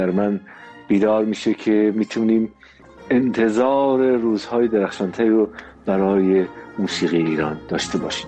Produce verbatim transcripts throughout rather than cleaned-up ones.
در من بیدار میشه که میتونیم انتظار روزهای درخشانتری رو برای موسیقی ایران داشته باشیم.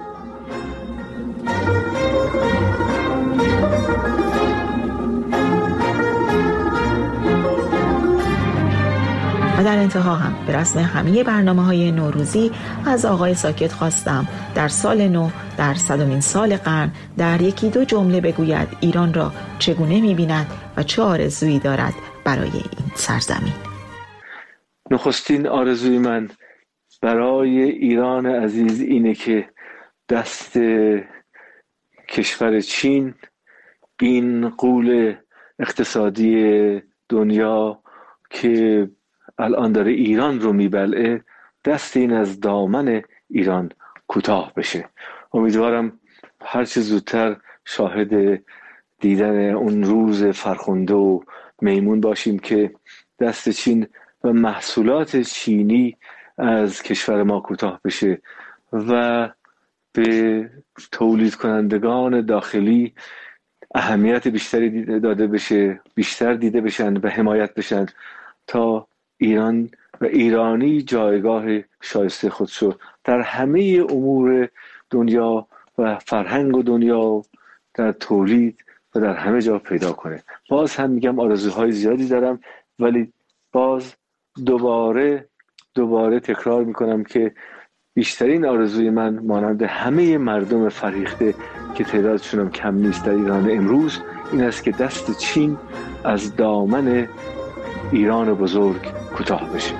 و در انتها هم به رسم همه برنامه‌های نوروزی از آقای ساکت خواستم در سال نو، در صدمین سال قرن، در یکی دو جمله بگوید ایران را چگونه می‌بیند و چه آرزویی دارد برای این سرزمین. نخستین آرزوی من برای ایران عزیز اینه که دست کشور چین این غول اقتصادی دنیا که الان داره ایران رو میبلعه، دست این از دامن ایران کوتاه بشه. امیدوارم هرچه زودتر شاهد دیدن اون روز فرخنده و میمون باشیم که دست چین و محصولات چینی از کشور ما کوتاه بشه و به تولید کنندگان داخلی اهمیت بیشتری داده بشه، بیشتر دیده بشن و حمایت بشن تا ایران و ایرانی جایگاه شایسته خودشو در همه امور دنیا و فرهنگ و دنیا در تولید و در همه جا پیدا کنه. باز هم میگم آرزوهای زیادی دارم، ولی باز دوباره دوباره تکرار میکنم که بیشترین آرزوی من مانند همه مردم فریخته که تعدادشون هم کم نیست در ایران امروز این است که دست چین از دامن ایران بزرگ کوتاه بشه.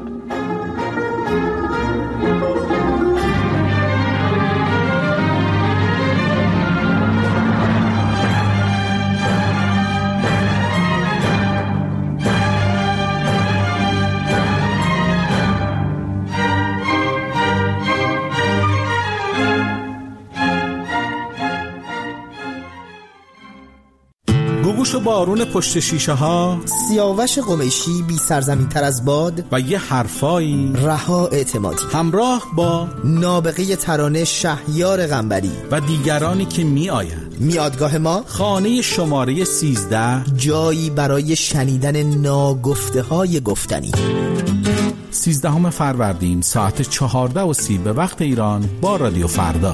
گوگوش و بارون پشت شیشه ها، سیاوش قمیشی بی سرزمین تر از باد و یه حرفایی رها اعتمادی همراه با نابغه ترانه شهیار قنبری و دیگرانی که می آیند. میادگاه ما خانه شماره سیزده، جایی برای شنیدن ناگفته های گفتنی. سیزدهم فروردین ساعت چهارده و سی به وقت ایران با رادیو فردا.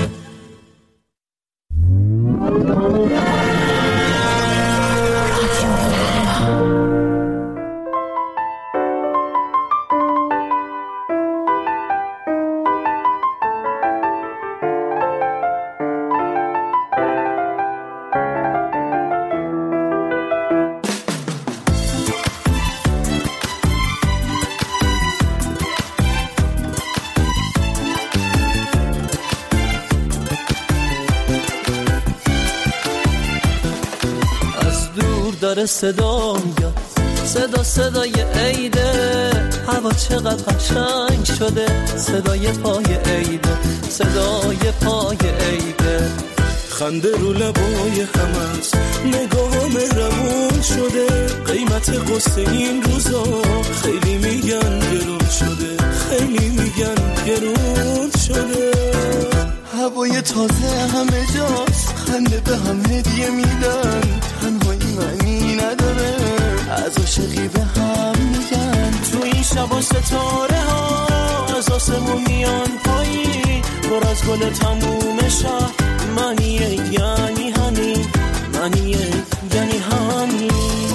داره صدا میاد، صدا صدای عیده، هوا چقدر قشنگ شده، صدای پای عیده، صدای پای عیده، خنده رو لبای همست، نگاه مهربون شده، قیمت قصه این روزا خیلی میگن گرون شده، خیلی میگن گرون شده. هوای تازه همه جاست، خنده به هم هدیه میدن، تنهایی معنی نداره، از عاشقی به هم میگن. تو این شبا ستاره ها از آسمون میان پایین، پر از گل تموم شهر، معنیه یعنی همین، معنیه یعنی همین.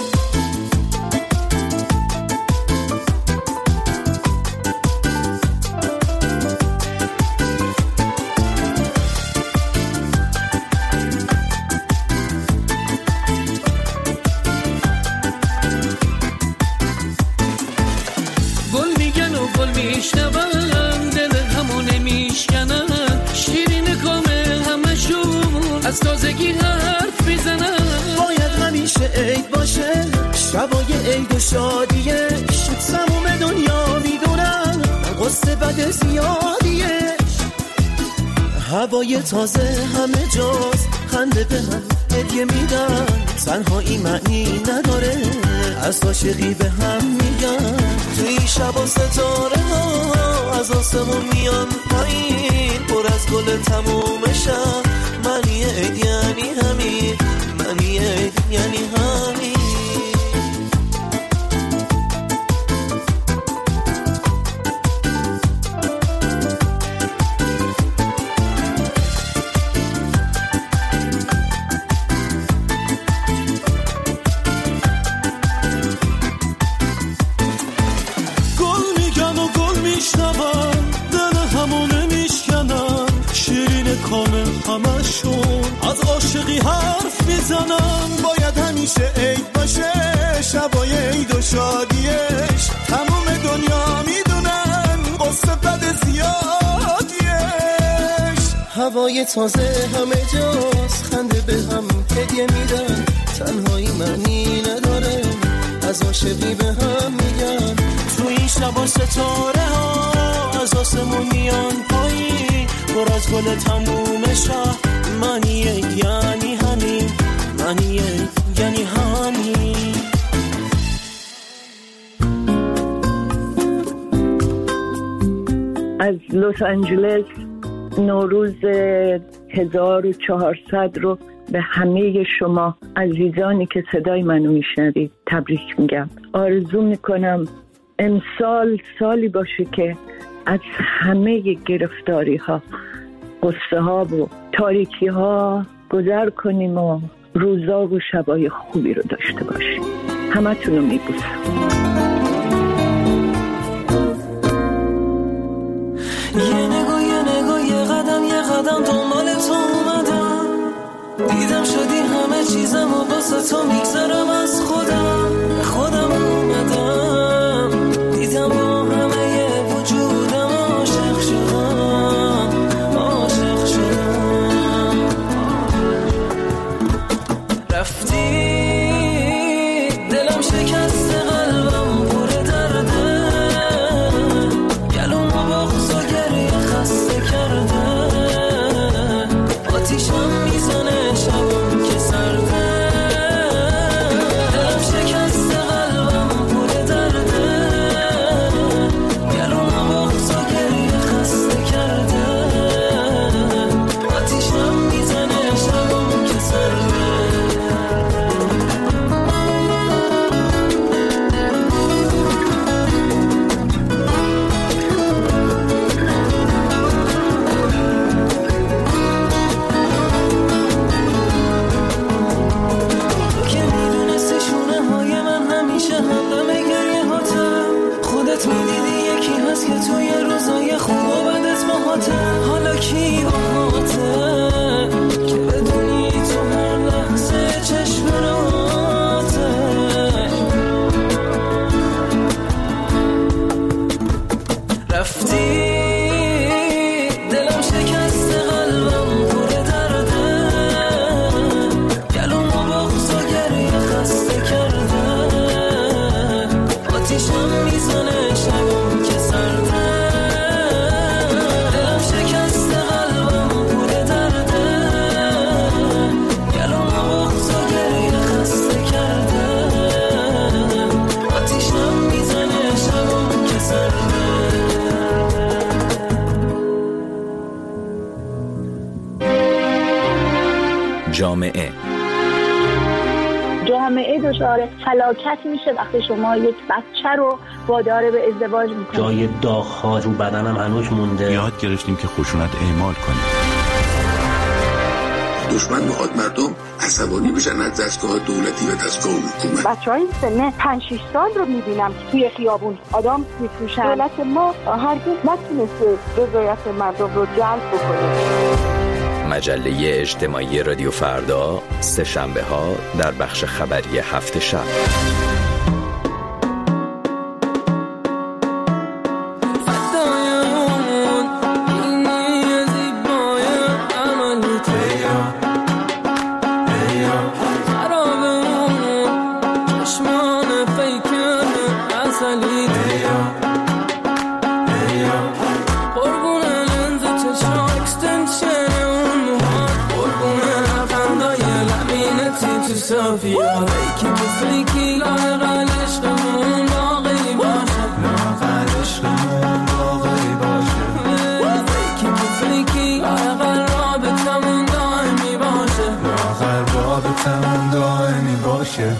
از تازگی حرف میزنن، باید همیشه عید باشه، شبای عید و شادیه، تموم دنیا میدونن قصه بد زیادیه. هوای تازه همه جاست، خنده به هم هدیه میدن، تنهایی معنی نداره، از عاشقی به هم میگن. تو این شبا ستاره ها از آسمون میان پایین، پر از گل تموم شب، معنی عید یعنی همین، معنی عید یعنی همین. شبای عید و شادیش تمام دنیا میدونن قصه بد زیادیش. هوای تازه همه جاست، خنده به هم هدیه میدن، تنهایی معنی نداره، از عاشقی به هم میگن. تو این شبا ستاره ها از آسمون میان پایین، پر از گل تموم شهر، معنیه یعنی همین، معنیه یعنی همین. از لس آنجلس نوروز هزار و چهارصد رو به همه شما عزیزانی که صدای منو میشنوید تبریک میگم. آرزو میکنم امسال سالی باشه که از همه گرفتاری ها، قصه ها و تاریکی ها گذر کنیم و روزا و شبای خوبی رو داشته باشیم. همه تونو میبوسم. یه نگاه یه نگاه یه قدم یه قدم دنبال تو اومدم، دیدم شدی همه چیزم و واسه تو میگذرم از خودم، خودم اومدم، دیدم با همه وجودم عاشق شدم، عاشق شدم. رفتی دلم شکست قلبم پر درده، گلوم و بغض و گریه خسته کرده، آتیشم میزنه شبم که سرده، دلم شکست قلبم پر درده، گلوم و بغض و گریه خسته کرده، آتیشم میزنه شبم که سرده. خودت میدیدی یکی هست که توی روزای خوب و بدت باهاته، حالا کی باهاته که بدونی تو هر لحظه چشم راته. رفتی دلم شکست قلبم پر درده، گلوم و بغض و گریه خسته کرده، آتیشم میزنه شبم که سرده، دلم شکست قلبم پر درده، گلوم و بغض و گریه خسته کرده، آتیشم میزنه شبم که سرده. جامعه جامعه دچار فلاکت میشه وقتی شما یک بچه رو وادار به ازدواج میکنید. جای داغ‌ها رو بدنم هنوز مونده. یاد گرفتیم که خشونت اعمال کنیم. دشمن میخواد مردم عصبانی بشن از دستگاه دولتی و دستگاه حکومت. بچه‌های سن پنج شش سال رو میبینم توی خیابون آدم میفروشن. دولت ما هرگز نتونسته رضایت مردم رو جلب بکنه. مجله اجتماعی رادیو فردا، سه شنبه ها در بخش خبری هفت شب. صافیه فیکی تو فیکی لاغل عشقمون باقی باشه، لاغل عشقمون باقی باشه، فیکی تو فیکی لاغل رابطمون دائمی باشه، لاغل رابطمون دائمی باشه.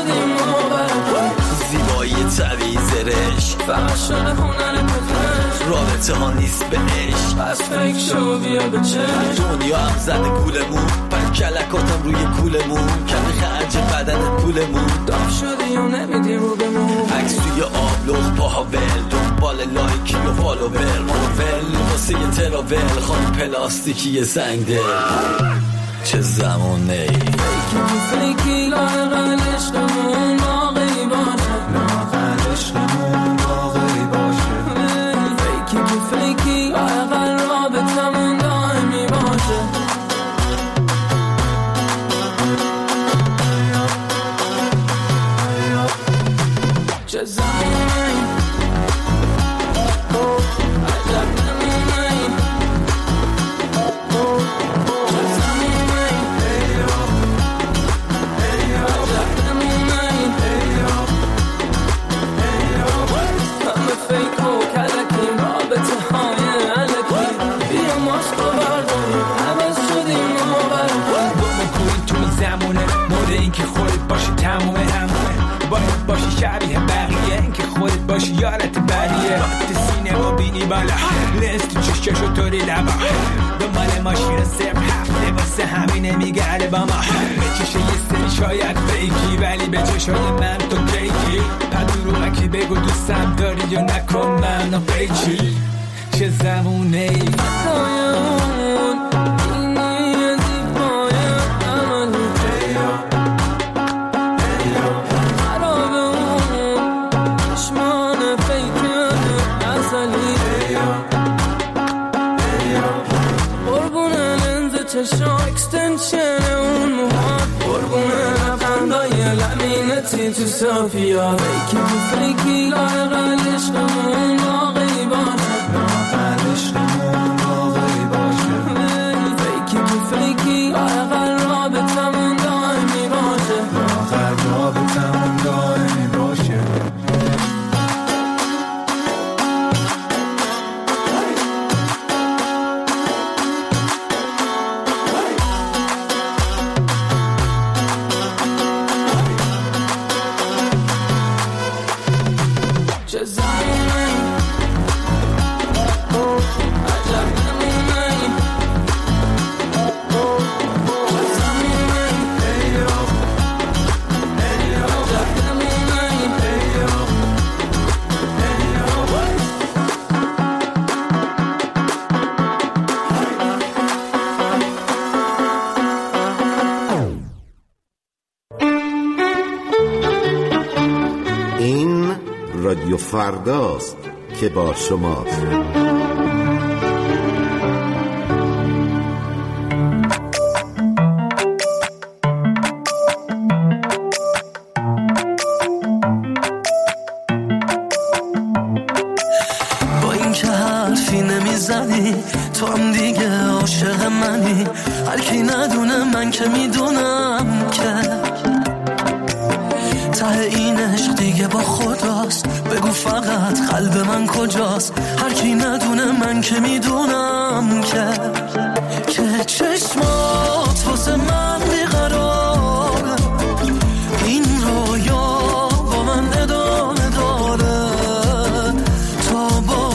فقط شده هنر پخش رابطه ها نیست به عشق. پس فکر شو بیا به چشم. دنیا هم زده گولمون، پر کلکاتم روی کولمون، کمی خرج بدن پولمون. دام شدی و نمیدی رو بمون، عکس توی آبلوغ پاها ول، دنبال لایکی و فالوور، مانوول واسه یه تراول، خانم پلاستیکی سنگ دل. چه زمانه ای فیکی فیکی لاغل عشقمون باقی باشه، لاغل عشقمون باقی باشه. فیکی فیکی لاغل رابطمون دائمی باشه. چه زمانه ای عجب نمونه ای. که خودت باشی تموم همه، باید باشی شبیه بقیه، این که خودت باشی یارت بریه. وقت سینما بینی بالا، لنز تو چششو طوری لبا، دنبال ماشین صرف هفته واسه همینه میگرده با ما. به چشه یه سری شاید فیکی، ولی به چشای من تو کیکی. پدروغکی بگو دوستم داری یا نکن منو پیچی. چه زمونه ای چشم اکستنشن اون موهات، قربونه لبخندای لمینتی تو صافیات. فیکی تو فیکی لاغل عشقمون باقی باشه، لاغل عشقمون باقی باشه. فیکی تو فیکی لاغل رابطمون دائمی باشه، لاغل رابطمون دائمی باشه. رادیو فرداست که با شماست. با این که حرفی نمیزنی تو هم دیگه عاشق منی، هر کی ندونه من که میدونم که ته این عشق دیگه با خداست. بگو فقط قلب من کجاست، هر کی ندونه من که میدونم که که چشمات واسه من بیقراره، این رویا با من ادامه داره تا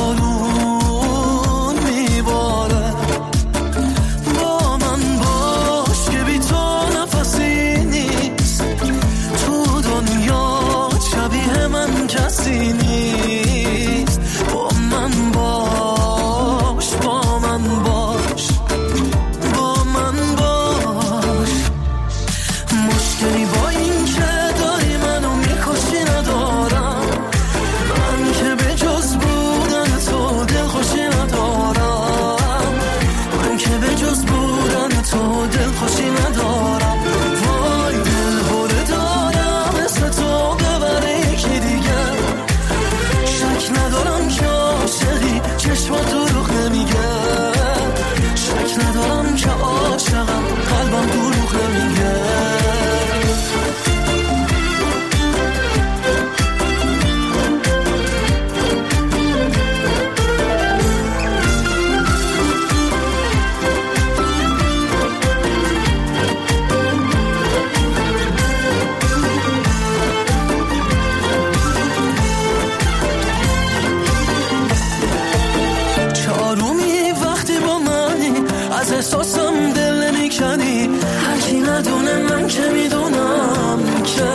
بارون میباره. با من باش که بی تو نفسی نیست، تو دنیا شبیه من کسی نیست. با من باش با من باش با من احساسم دل نمیکنی، هرکی ندونه من که میدونم که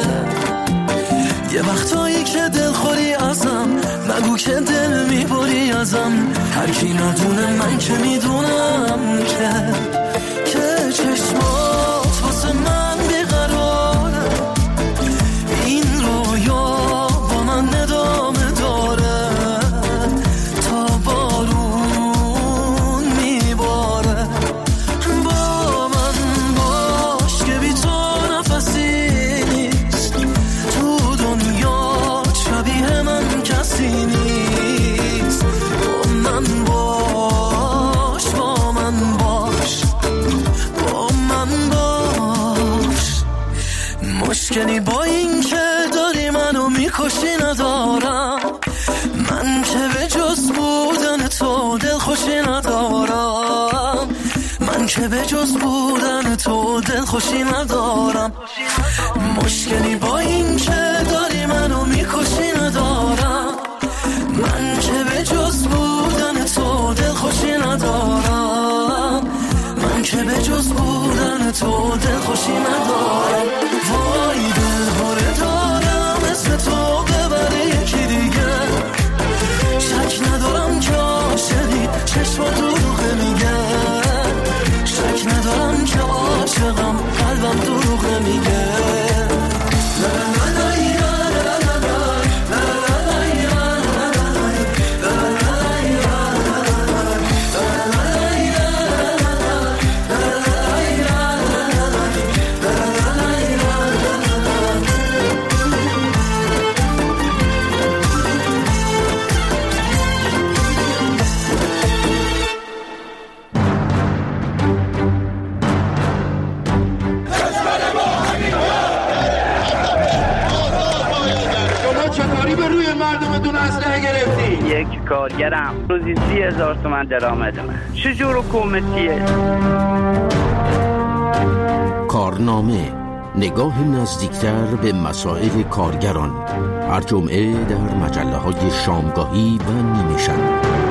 یه وقتایی که دل خوری ازم، نگو که دل میبری ازم، هرکی ندونه من که میدونم که که چشمات واسه من بیقراره، این رویا با من ندامه داره تا بارون میباره. با من باش که بی تو نفسی نیست، تو دنیا شبیه من کسی نیست. با من باش، با من باش، با من باش. مشکلی با این که داری منو میکشی ندارم، من که به جز بودن تو دل خوشی ندارم، من که به جز بودن تو دل خوشی ندارم. مشکلی با این که داری منو میکشی ندارم، من که به جز بودن تو دل خوشی ندارم، من که به جز بودن تو دل خوشی ندارم. وای دل هره دارم اسم تو ببره یکی دیگه، شک ندارم که عاشقی چشم دروغه میگه، شک ندارم که عاشقم قلبم دروغه میگه. یک کارگرم روزی سی هزار تومن درآمدمه، چجور حکومتیه؟ کارنامه، نگاه نزدیکتر به مسائل کارگران، هر جمعه در مجله های شامگاهی و نیمه شب.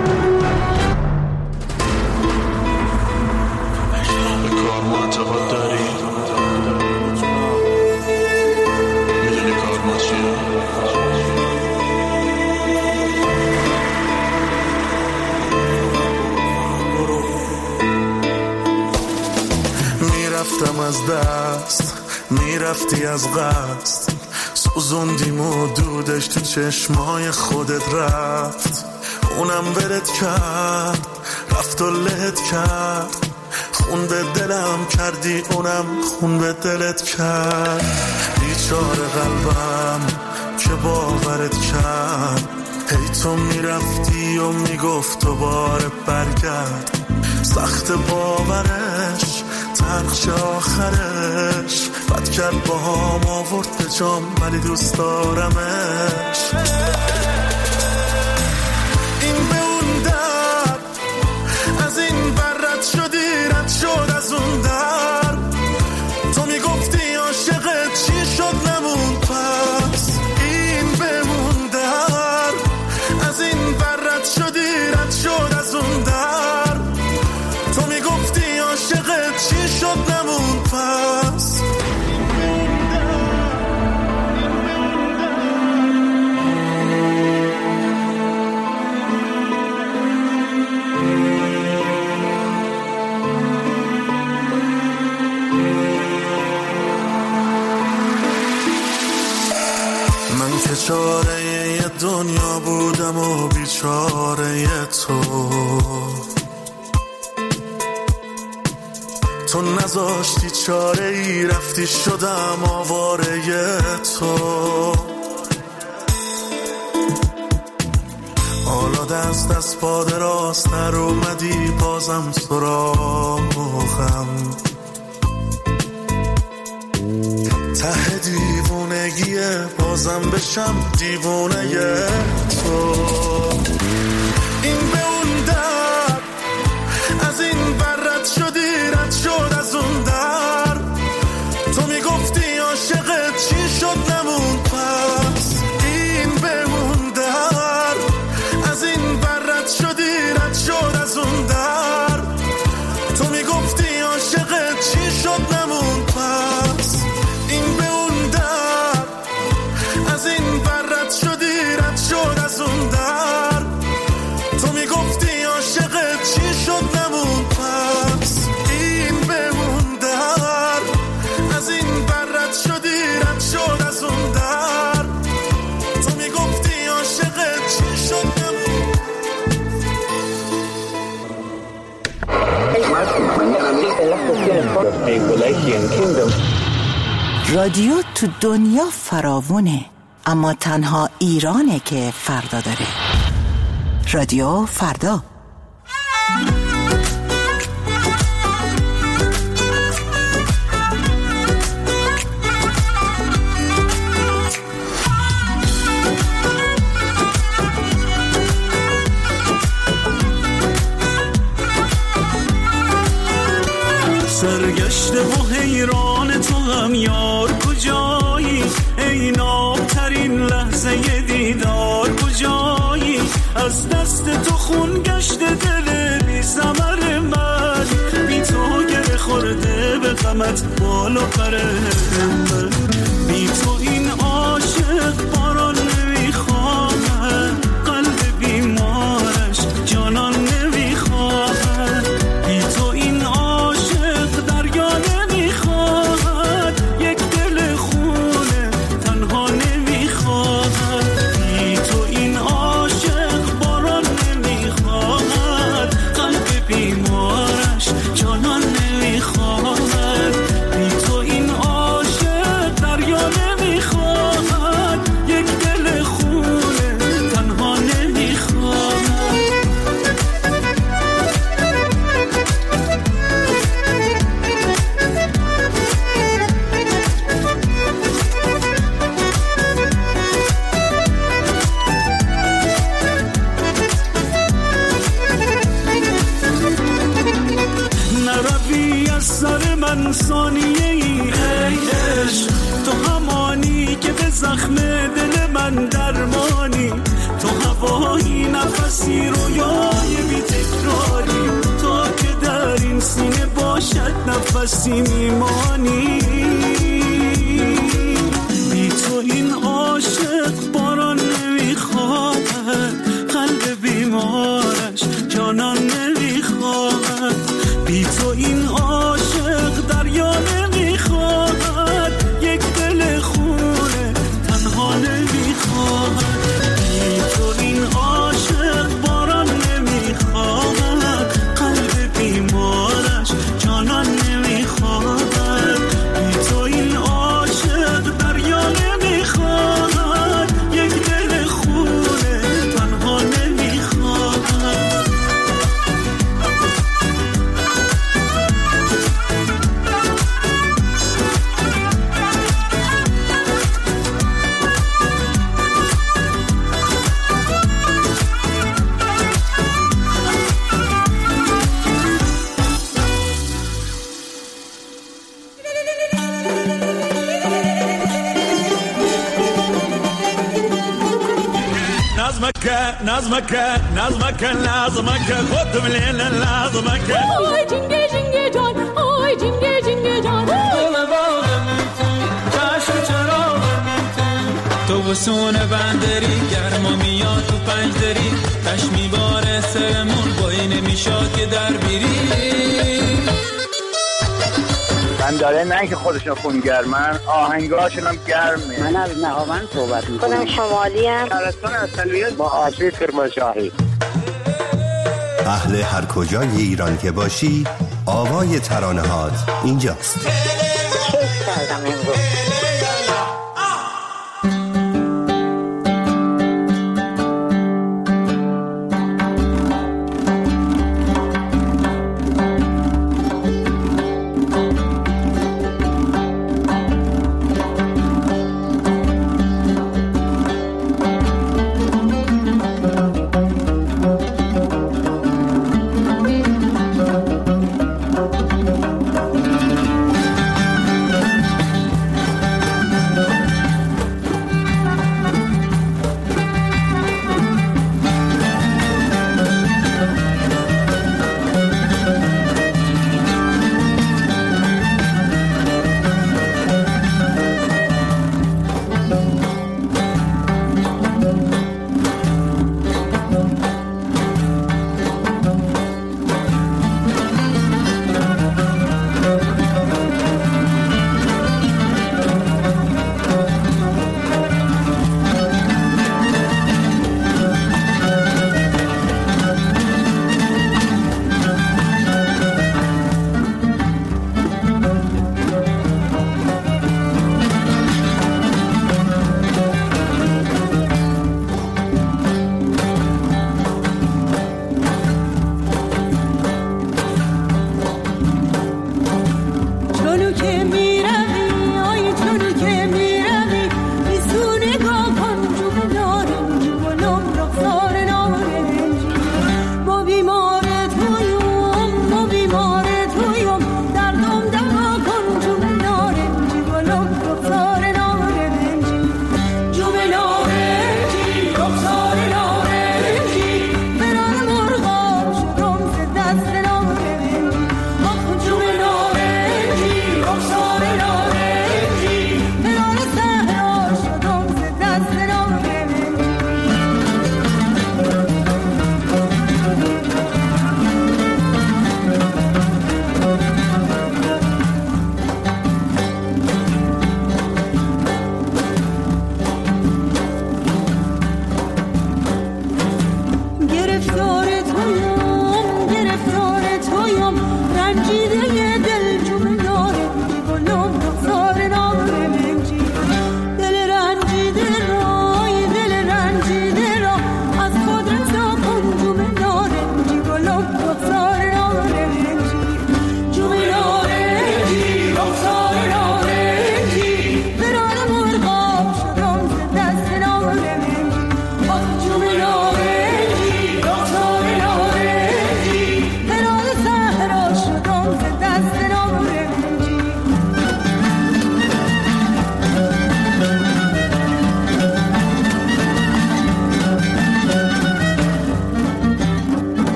میرفتم از دست، میرفتی از قصد، سوزوندیم و دودش تو چشمای خودت رفت، اونم ولت کرد، رفت و لت کرد، خون به دلم کردی، اونم خون به دلت کرد. بیچاره قلبم که باورت کرد، هی تو میرفتی و میگفت دوباره برگرد، سخت باورش ترخش آخرش، بد کرد با هم آورد به جام ولی دوست دارمش. این به اون در از این بر رد شدی، رد شد از اون در، تو میگفتی عاشقت چی شد نمون پس. این به اون در از این بر رد شدی، رد شد از اون در، تو میگفتی عاشقت چی شد نمون پس. من که چاره ی دنیا بودم و بیچاره ی تو، تو نذاشتی چاره ای، رفتی شدم آواره تو. حالا از دست پا دراز نر اومدی، بازم سراغم ته دیوونگیه، بازم بشم دیوونه تو. این به اون در از این بر رد شدی، رد شد از اون در، تو میگفتی عاشقت چی شد نمون پس. این به اون در از این بر رد شدی، رد شد از اون در، تو رادیو تو دنیا فراوونه، اما تنها ایرانه که فردا داره. رادیو فردا. سرگشته و حیران تو هم یار کجایی، ای نابترین لحظه دیدار کجایی، از دست تو خون گشته دل بی ثمر من، بی تو گره خورده به غمت بال و پر من، بی تو این عاشق باران نمیخواهد، قلب بیمارش جانان نمیخواهد، بی تو این ثانیه ای ای عشق، تو همانی که به زخم دل من درمانی، تو هوایی نفسی رویای بی تکراری، تو که در این سینه باشد نفسی میمانی، بی تو این عاشق باران نمیخواهد، قلب بیمارش جانان نمیخواهد، بی تو این عاشق دریا نمیخواهد، یک دل خونه تنها نمیخواهد، بی تو این عاشق باران نمیخواهد، قلب بیمارش جانان نمیخواهد، بی تو این عاشق دریا نمیخواهد، یک دل خونه تنها نمیخواهد. نظمك نظمك نظمك خد من نظمك اوی جنگه جنگه جان اوی جنگه جنگه جان گل باغم تو چشم چراغم تو تو وسون بندری گرما میاد تو پنج دری تش میباره سرمون بایی نمیشاد که در بیری من داره نه که خودشون خونگرمن آهنگاشون هم گرمه. من از نهاون صحبت میکنم. خودم شمالی هم شهرستان اصلیت با آشی کرمانشاهی. اهل هر کجای ایران که باشی آوای ترانه‌هات اینجاست. کیف کردم امروز.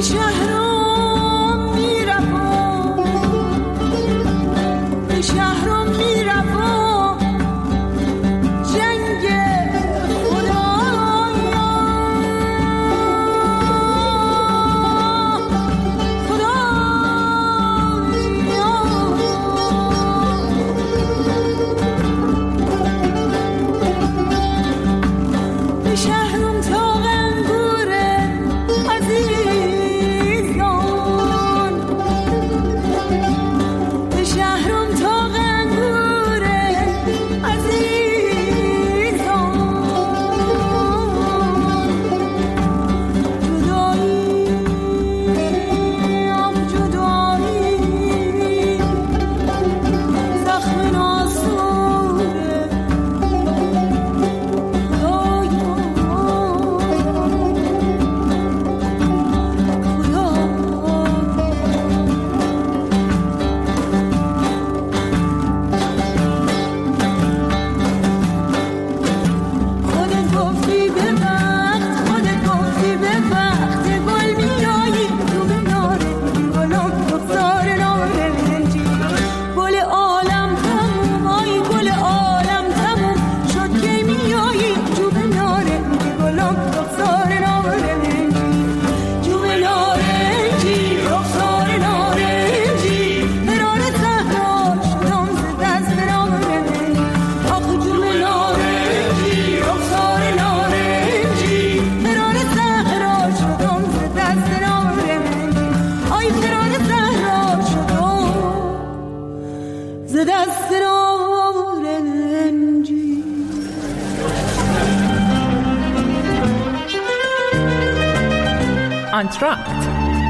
آنتراکت.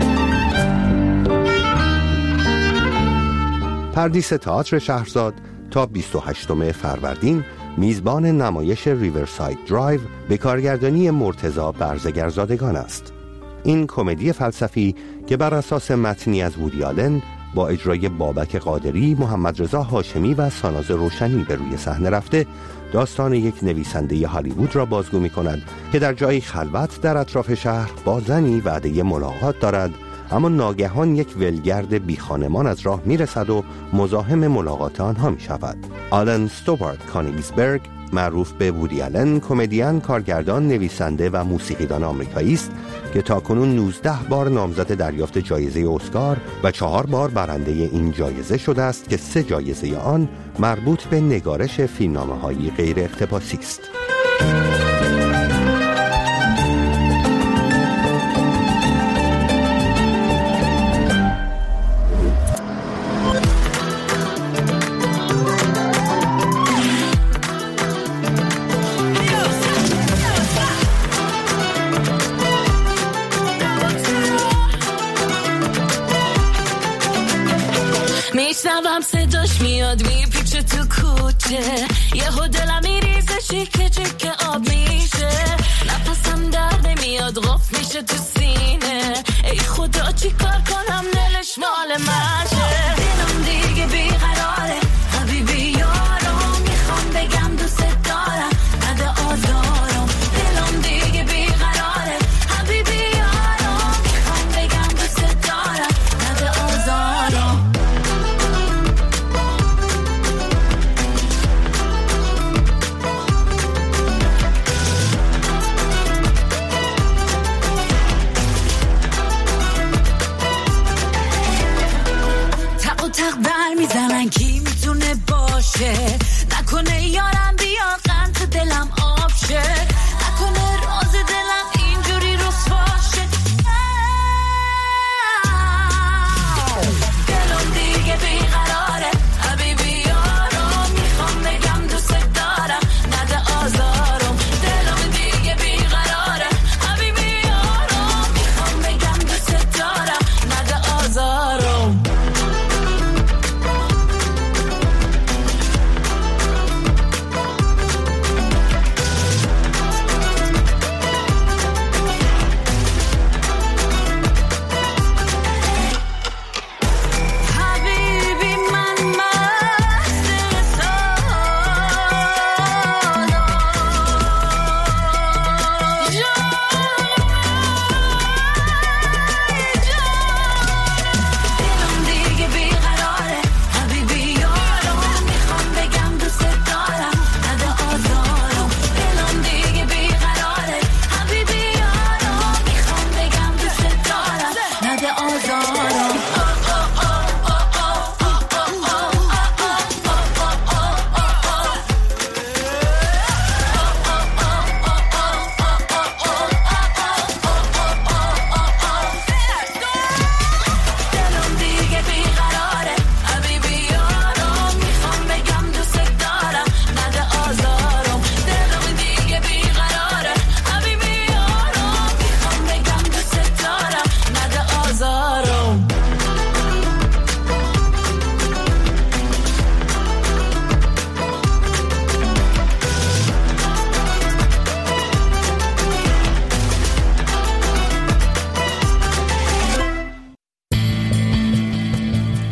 پردیس تئاتر شهرزاد تا بیست و هشتم فروردین میزبان نمایش ریورساید درایو به کارگردانی مرتضی برزگرزادگان است. این کمدی فلسفی که بر اساس متنی از وودی آلن با اجرای بابک قادری، محمد رضا هاشمی و ساناز روشنی به روی صحنه رفته، داستان یک نویسنده هالیوود را بازگو می کند که در جایی خلوت در اطراف شهر با زنی وعده ملاقات دارد، اما ناگهان یک ولگرد بیخانمان از راه می رسد و مزاحم ملاقات آنها می شود. آلن ستوارت کانیگسبرگ، معروف به وودی آلن، کمدین، کارگردان، نویسنده و موسیقیدان آمریکایی است که تاکنون نوزده بار نامزد دریافت جایزه اسکار و چهار بار برنده این جایزه شده است که سه جایزه آن مربوط به نگارش فیلمنامه‌های غیر اقتباسی است. میشنوم صداش میاد میپیچه تو کوچه، یهو دلم میریزه چیکه چیکه آب میشه، نفسم در نمیاد غف میشه تو سینه، ای خدا چی کار کنم دلش مال منشه، دلم دیگه بیقراره حبیبی یارم، میخوام بگم دوست دارم نده آزارم، دلم دیگه بیقراره حبیبی یارم، میخوام بگم دوست دارم نده آزارم.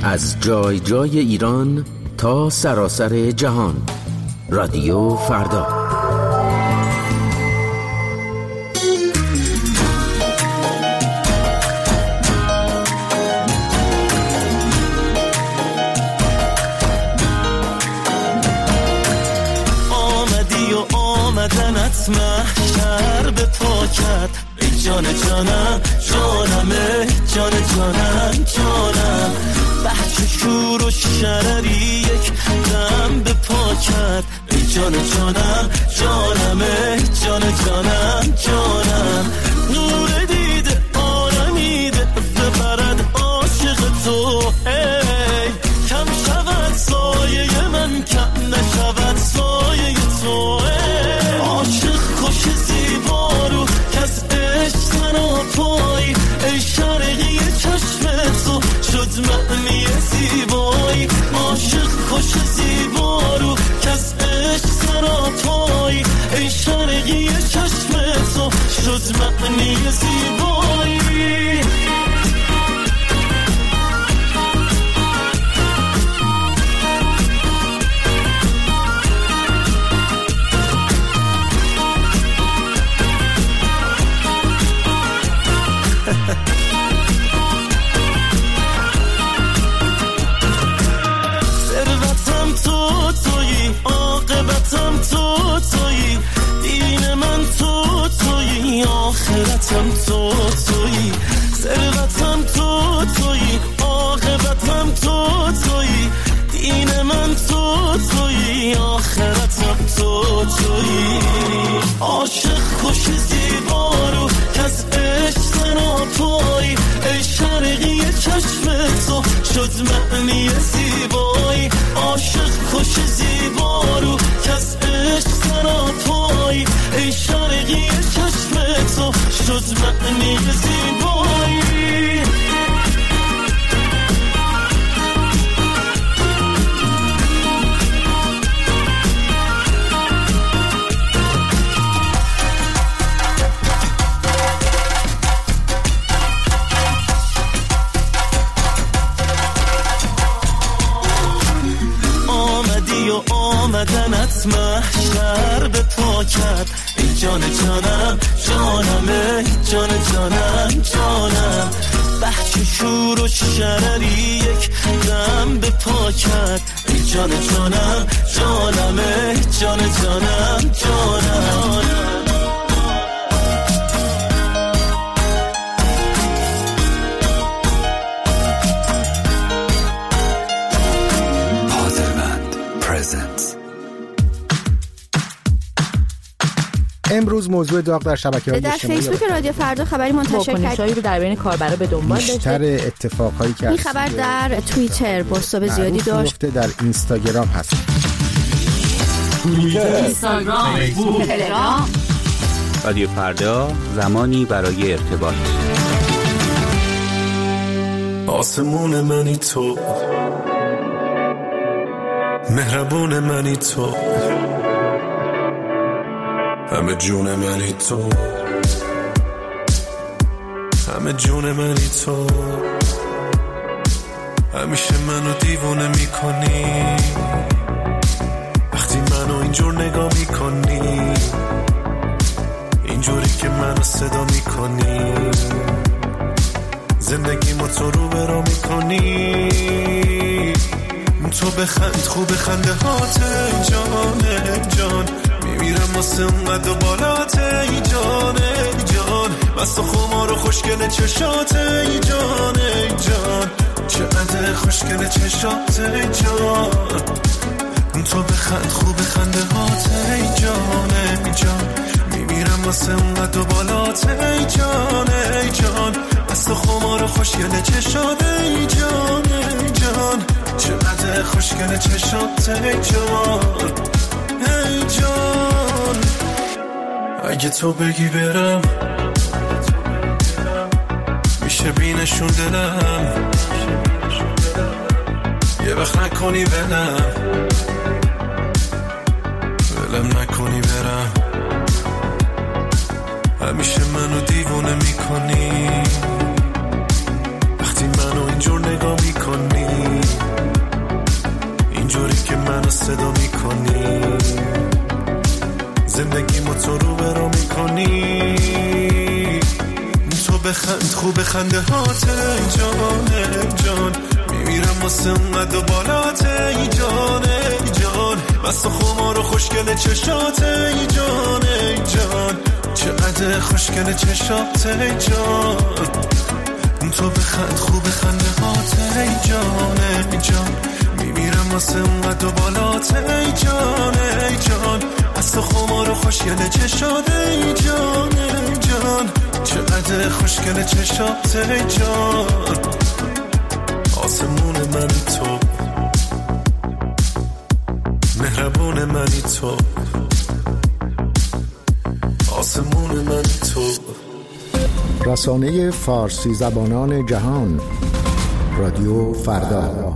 از جای جای ایران تا سراسر جهان. رادیو فردا. آمدی و آمدنت محشر به پاکت، ای جان جانم جانمه، جان جانم جانم، بحث شور و شرری یک دم به پاکت، ای جان جانم جانمه، جان جانم جانم، نور دیده آرمیده ببرد عاشق تو، ای کم شود سایه من، کم نشود سایه تو، ای عاشق خوش زیبا رو کس عشق سراپایی، ای شرقی چشم تو شد معنی زیبایی، عاشق خوش زیبا رو کس عشق سراپایی، ای شرقی چشم تو شد معنی زیبایی. ثروتم تو تویی، عاقبتم تو تویی، دین من تو تویی، آخرتم تو تویی، ثروتم تو تویی، عاقبتم تو تویی، دین من تو تویی، آخرتم تو تویی، عاشق خوش زیبا رو کس عشق سراپایی، ای شرقی چشم تو شد معنی زیبایی، عاشق خوش زیبا رو کس عشق سراپایی، ای شرقی چشم تو شد معنی زیبایی. آمدنت محشر به پاکت، ای جان جانم جانمه، جان جانم جانم، بحث شور و شرری یک دم به پاکت، ای جان جانم جانمه، جان جانم جانم. امروز موضوع داغ در شبکه‌های اجتماعی در فیسبوک رادیو فردا خبری منتشر کرد رو در بین کاربرا به دنبال داشته. بیشتر اتفاقایی که این خبر در توییتر پست‌های زیادی داشت، در اینستاگرام هست. اینستاگرام، فیسبوک، تلگرام. رادیو فردا، زمانی برای ارتباط. آسمون منی تو، مهربون منی تو، همه جون منی تو، همه جون منی تو، همیشه منو دیوونه میکنی وقتی منو اینجور نگاه میکنی، اینجوری که منو صدا میکنی، زندگی ما تو رو برا میکنی، تو بخند خوب خنده هات جان جان، میمیرم واسه اونقدر بالات ای جان ای جان، بس و خمار و خوشگل چشات ای جان ای جان، چقدر خوشگل چشات ای جان، تو بخند خوب خنده هات ای جان ای جان، میمیرم واسه اونقدر بالات ای جان ای جان، بس و خمار و خوشگل چشات ای جان ای جان، چقدر خوشگل چشات ای جان ای جان. اگه تو بگی برم میشه بینشون دلم، یه وقت نکنی ولم، ولم نکنی برم، همیشه منو دیوونه میکنی وقتی منو اینجور نگاه میکنی، بخند خوب خنده هات ای جان ای جان، میمیرم واسه اونقد و بالات ای جان ای جان، مست و خمار و خوشگل چشات ای جان ای جان، چقدر خوشگل چشات ای جان، تو بخند خوب خنده هات ای جان ای جان، میمیرم واسه اونقد و بالات ای جان ای جان، مست و خمار و خوشگل چشات ای جان ای جان، چقدر خوشگل چشات ای جان، آسمون منی تو، مهربون منی تو، آسمون منی تو. رسانه فارسی زبانان جهان، رادیو فردا.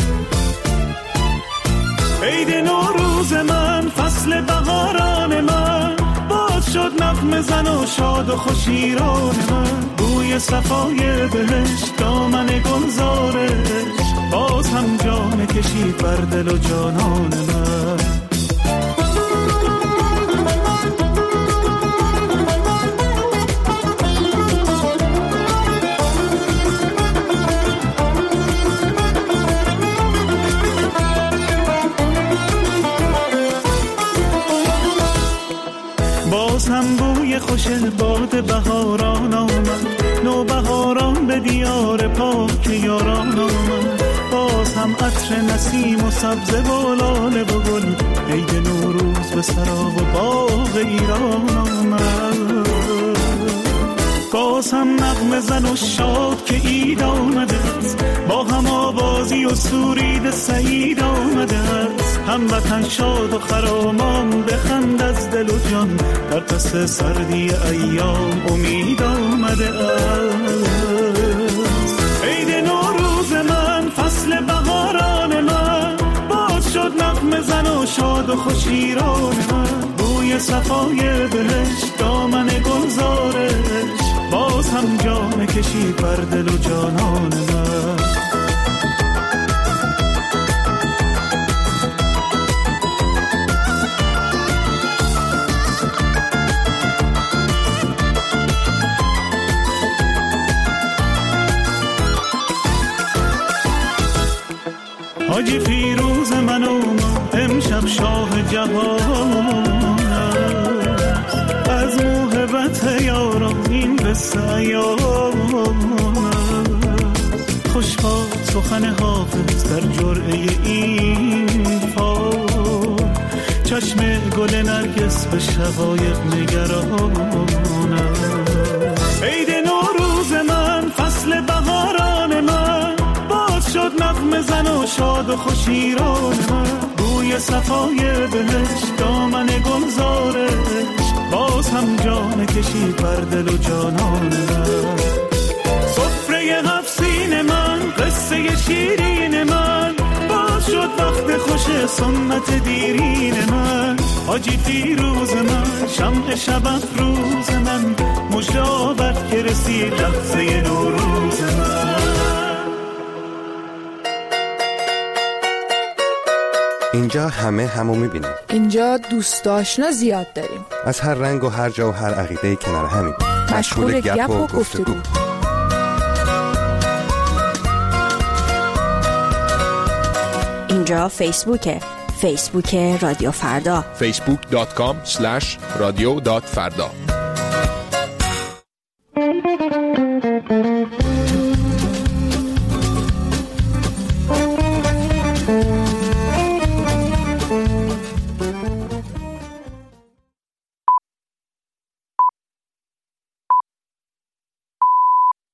عید نوروز من، فصل بهاران من، باز شد نغمه زن و شاد و خوش ایران من، بوی صفای بهشت دامن گلزارش، باز هم جام کشید بر دل و جانان من. باز هم بوی خوش باد بهاران آمد، نو بهاران به دیار پاک یاران آمد، باز هم عطر نسیم و سبزه و لاله و گل، عید نوروز به سرا و باغ ایران آمد، باز هم نغمه زن و شاد که عید آمده است، با هم آوازی و سرود سعید آمده است، هموطن شاد و خرامان بخند از دل و جان، در پس سردی ایام امید آمده است. عید نوروز من، فصل بهاران من، باز شد نغمه زن و شاد و خوش ایران من، بوی صفای بهشت دامن گلزارش، باز هم جام کشید بر دل و جانان من. حاجی فیروز من اومد امشب شاه جهان است، از موهبت یاران این قصه ایام است، خوشحال سخن حافظ در جرعه این فال، چشم گل نرگس به شقایق نگران است. عید نوروز من، فصل بهاران من، باز شد نغمه زن و شاد و خوش ایران من، بوی صفای بهشت دامن گلزارش، باز هم جام کشید بر دل و جانان من. سفره هفت سین من، قصه شیرین من، باز شد وقت خوش سنت دیرین من، حاجی فیروز من، شمع شب افروز من، مژده آورد که رسید لحظه نوروز من. اینجا همه همو میبینیم. اینجا دوست آشنا زیاد داریم. از هر رنگ و هر جا و هر عقیده کنار همیم. مشغول گپ و گفتگو. اینجا فیسبوکه. فیسبوک رادیو فردا. فیسبوک دات کام اسلش رادیو دات فردا.